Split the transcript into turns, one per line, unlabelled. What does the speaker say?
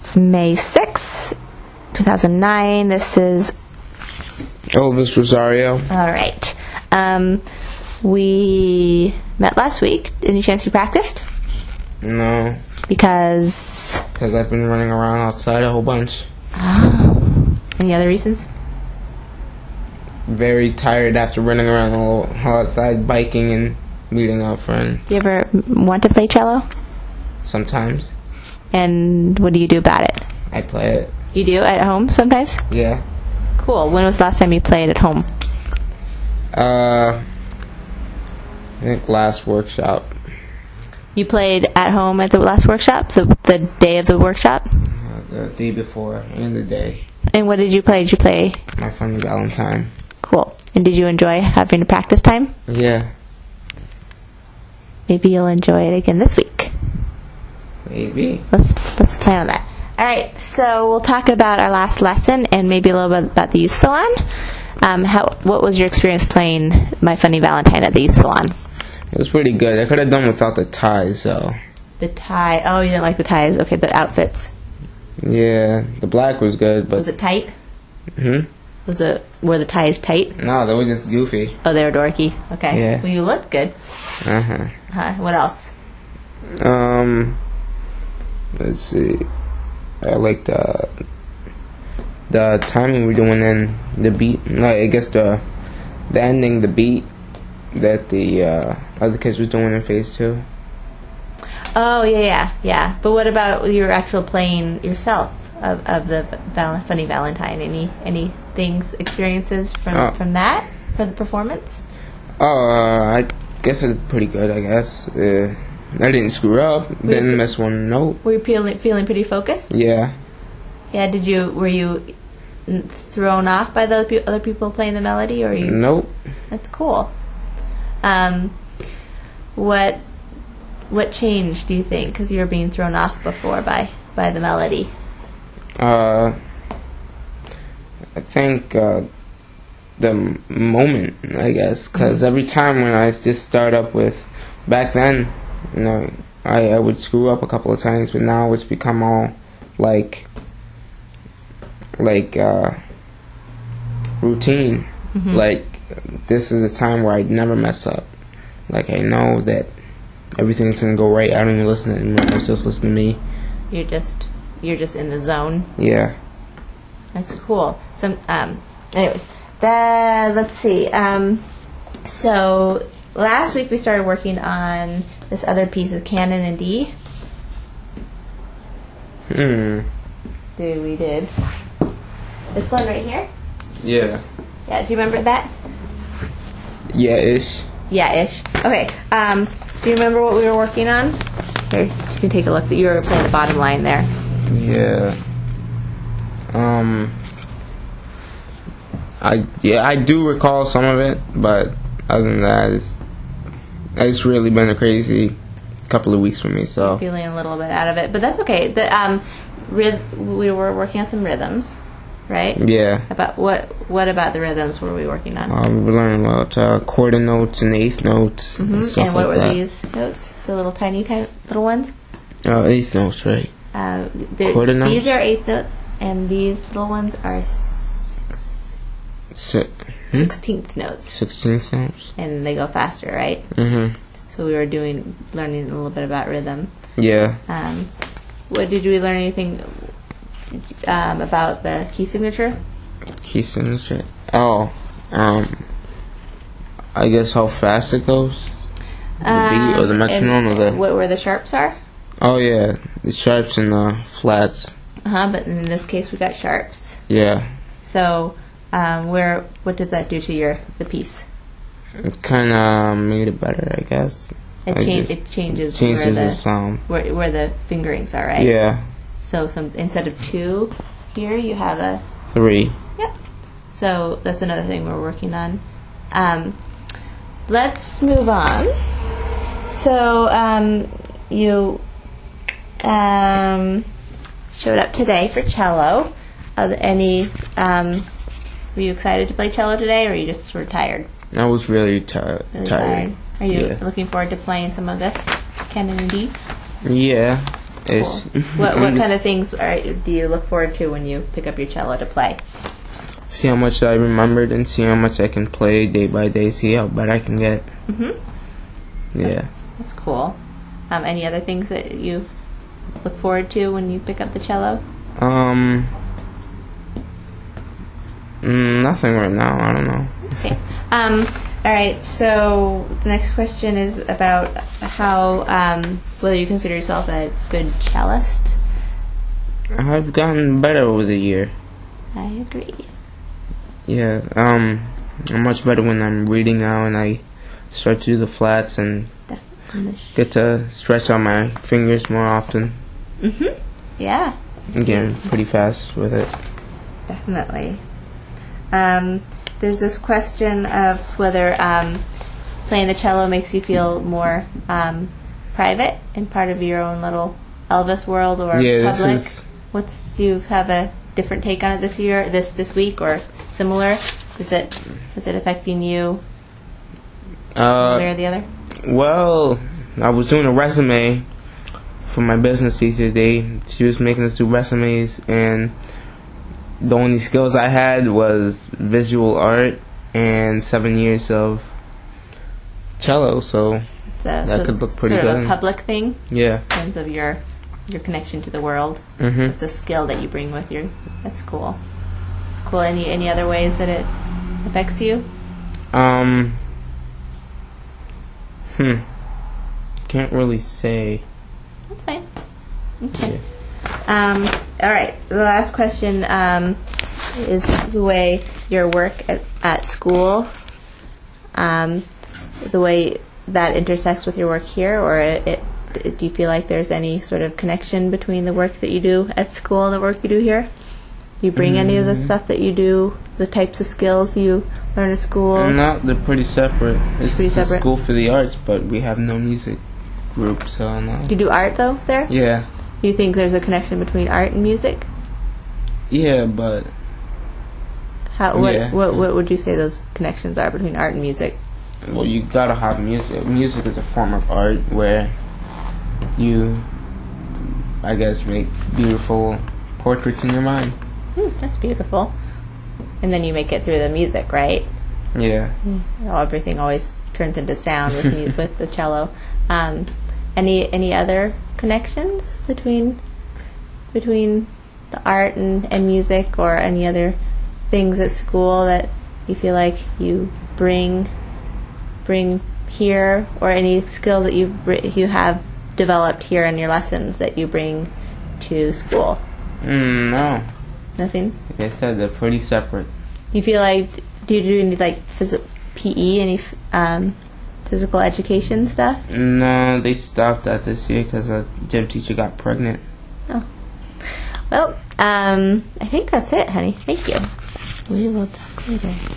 It's May 6th, 2009. This is
Elvis Rosario.
all right. We met last week. Any chance you practiced?
No,
Because
I've been running around outside a whole bunch.
any other reasons?
Very tired after running around all outside, biking and meeting up friends.
Do you ever want to play cello?
Sometimes
And what do you do about it?
I play it.
You do at home sometimes?
Yeah.
Cool. When was the last time you played at home?
I think last workshop.
You played at home at the last workshop, the day of the workshop?
The day before and the day.
And what did you play? Did you play?
My Funny Valentine.
Cool. And did you enjoy having a practice time?
Yeah.
Maybe you'll enjoy it again this week.
Maybe.
Let's plan on that. All right, so we'll talk about our last lesson and maybe a little bit about the youth salon. What was your experience playing My Funny Valentine at the youth salon?
It was pretty good. I could have done without the ties, though.
The tie. Oh, you didn't like the ties. Okay, the outfits.
Yeah, the black was good, but...
Was it tight?
Hmm?
Were the ties tight?
No, they were just goofy.
Oh, they were dorky. Okay.
Yeah.
Well, you looked good.
Uh-huh.
What else?
Let's see. I like the timing we're doing and the beat. I guess the ending, the beat that the other kids were doing in phase 2.
Oh, yeah. But what about your actual playing yourself of the Funny Valentine? Any things, experiences from that for the performance?
I guess it was pretty good. I guess I didn't screw up. Didn't miss one note.
Were you feeling pretty focused?
Yeah.
Yeah. Were you thrown off by the other people playing the melody, or you?
Nope.
That's cool. What changed, do you think? Because you were being thrown off before by the melody.
I think the moment, I guess, because every time when I just start up with, back then, I would screw up a couple of times, but now it's become all like routine.
Mm-hmm.
Like, this is a time where I never mess up. Like, I know that everything's gonna go right. I don't even listen to anyone else, just listen to me.
You're just in the zone.
Yeah.
That's cool. Anyways, let's see. So last week we started working on this other piece of Canon in D. We did. This one right here?
Yeah.
Yeah, do you remember that?
Yeah-ish.
Yeah-ish. Okay. Do you remember what we were working on? Here, you can take a look. You were playing the bottom line there.
Yeah. I do recall some of it, but other than that, it's really been a crazy couple of weeks for me. So
Feeling a little bit out of it, but that's okay. We were working on some rhythms, right?
yeah.
About what about the rhythms were we working on?
We were learning about quarter notes and eighth notes and stuff
And what
like
were
that.
these notes? The little tiny little ones?
Eighth notes, right? Quarter notes?
These are eighth notes, and these little ones are 16th notes,
16th notes.
and they go faster, right? So we were learning a little bit about rhythm.
Yeah.
Did we learn anything about the key signature?
Key signature. I guess how fast it goes. The beat or the metronome or the.
Where the sharps are?
Oh yeah, the sharps and the flats.
But in this case we got sharps.
Yeah.
So, what does that do to the piece?
It kind of made it better, I guess.
It changes
where the sound.
Where the fingerings are, right?
Yeah.
So instead of 2 here, you have a
3.
Yep. So that's another thing we're working on. Let's move on. So you showed up today for cello. Were you excited to play cello today, or are you just sort of tired?
I was really tired.
Are you looking forward to playing some of this, Canon in D?
Yeah. Ish.
What kind of things do you look forward to when you pick up your cello to play?
See how much I remembered and see how much I can play day by day. See how bad I can get. Yeah.
That's cool. Any other things that you look forward to when you pick up the cello?
Nothing right now. I don't know.
Okay. All right. So the next question is about how whether you consider yourself a good cellist.
I've gotten better over the year.
I agree.
Yeah. I'm much better when I'm reading now, and I start to do the flats and get to stretch out my fingers more often.
Yeah.
I'm getting pretty fast with it.
Definitely. There's this question of whether playing the cello makes you feel more private and part of your own little Elvis world or public. Do you have a different take on it this year, this week, or similar? Is it affecting you one way or the other?
Well, I was doing a resume for my business teacher today. She was making us do resumes, and the only skills I had was visual art and 7 years of cello, so that could look pretty
sort
good.
Of a public thing?
Yeah.
In terms of your connection to the world. It's a skill that you bring with you. That's cool. It's cool. Any other ways that it affects you?
Can't really say.
That's fine. Okay. Yeah. All right. The last question is the way your work at school, the way that intersects with your work here, or do you feel like there's any sort of connection between the work that you do at school and the work you do here? Do you bring any of the stuff that you do, the types of skills you learn at school?
No, they're pretty separate. It's
pretty separate.
A school for the arts, but we have no music group, so no.
Do you do art, though, there?
Yeah.
Do you think there's a connection between art and music?
Yeah, but...
What would you say those connections are between art and music?
Well, you gotta have music. Music is a form of art where you, I guess, make beautiful portraits in your mind.
That's beautiful. And then you make it through the music, right?
Yeah.
Everything always turns into sound with the cello. Any other connections between the art and music, or any other things at school that you feel like you bring here, or any skills that you have developed here in your lessons that you bring to school?
No.
Nothing?
Like I said, they're pretty separate.
Do you feel like, do you do any like PE, any physical education stuff?
No, they stopped that this year because a gym teacher got pregnant.
Oh. Well, I think that's it, honey. Thank you. We will talk later.